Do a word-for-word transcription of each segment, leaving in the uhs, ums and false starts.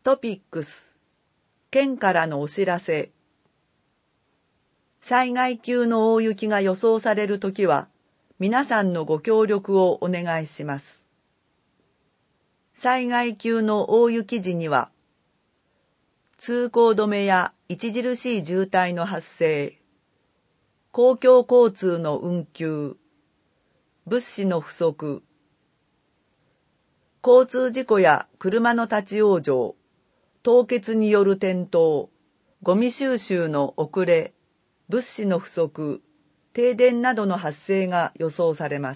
トピックス、県からのお知らせ。災害級の大雪が予想されるときは、皆さんのご協力をお願いします。災害級の大雪時には、通行止めや著しい渋滞の発生、公共交通の運休、物資の不足、交通事故や車の立ち往生、凍結による転倒、ゴミ収集の遅れ、物資の不足、停電などの発生が予想されます。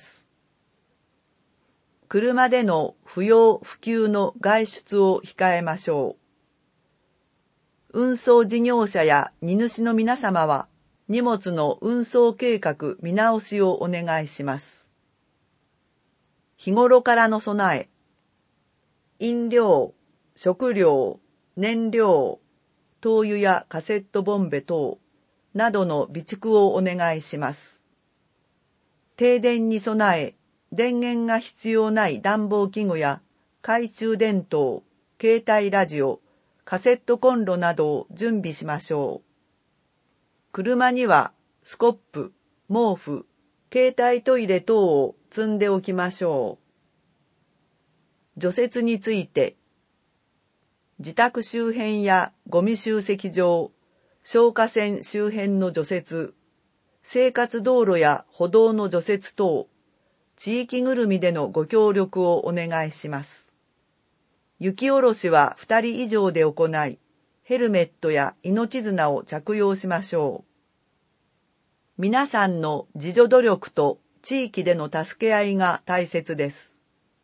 車での不要不急の外出を控えましょう。運送事業者や荷主の皆様は、荷物の運送計画見直しをお願いします。日頃からの備え、飲料、食料、燃料、灯油やカセットボンベ等などの備蓄をお願いします。停電に備え、電源が必要ない暖房器具や懐中電灯、携帯ラジオ、カセットコンロなどを準備しましょう。車にはスコップ、毛布、携帯トイレ等を積んでおきましょう。除雪について、自宅周辺やゴミ集積場、消火栓周辺の除雪、生活道路や歩道の除雪等、地域ぐるみでのご協力をお願いします。雪下ろしはふたり以上で行い、ヘルメットや命綱を着用しましょう。皆さんの自助努力と地域での助け合いが大切です。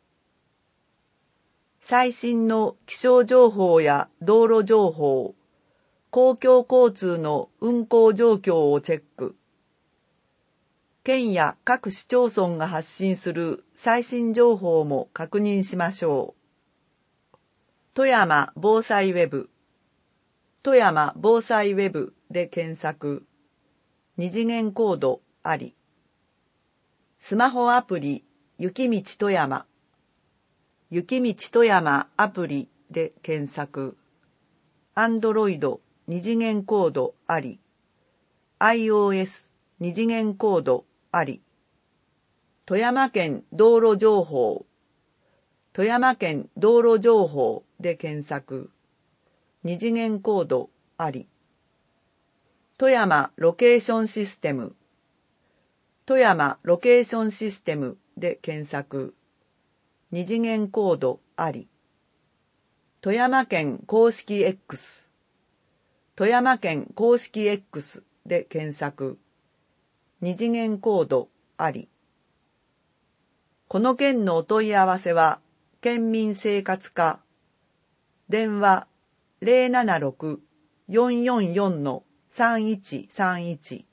最新の気象情報や道路情報、公共交通の運行状況をチェック。県や各市町村が発信する最新情報も確認しましょう。富山防災ウェブ、富山防災ウェブで検索。二次元コードあり。スマホアプリ、雪道富山。雪道富山アプリで検索。Android 二次元コードあり。iOS 二次元コードあり。富山県道路情報。富山県道路情報で検索。二次元コードあり。富山ロケーションシステム。富山ロケーションシステムで検索。二次元コードあり。富山県公式 X。富山県公式 X で検索。二次元コードあり。この件のお問い合わせは、県民生活課。電話 ゼロななろく よんよんよん さんいちさんいち。